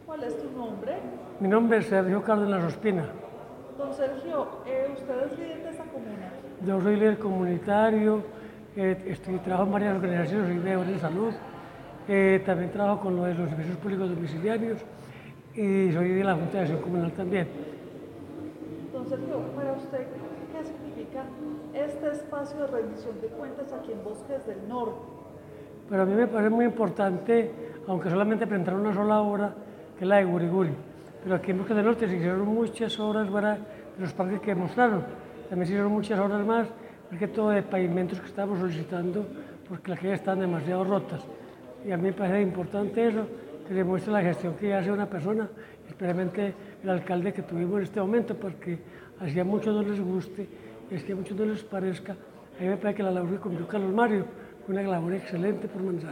¿Cuál es tu nombre? Mi nombre es Sergio Cárdenas Ospina. Don Sergio, ¿usted es líder de esta comuna? Yo soy líder comunitario, trabajo en varias organizaciones, soy veedor de salud, también trabajo con lo de los servicios públicos domiciliarios y soy de la Junta de Acción Comunal también. Don Sergio, para usted, ¿qué significa este espacio de rendición de cuentas aquí en Bosques del Norte? Pero a mí me parece muy importante, aunque solamente presentaron una sola obra, que es la de Guriguri. Pero aquí en Bosques del Norte se hicieron muchas obras fuera de los parques que mostraron. También se hicieron muchas obras más, porque todo de pavimentos que estábamos solicitando, porque las calles están demasiado rotas. Y a mí me parece importante eso, que se muestre la gestión que hace una persona, especialmente el alcalde que tuvimos en este momento, porque así a muchos no les guste, y así a muchos no les parezca. A mí me parece que la labor que cumplió Carlos Mario fue una labor excelente por Manizales.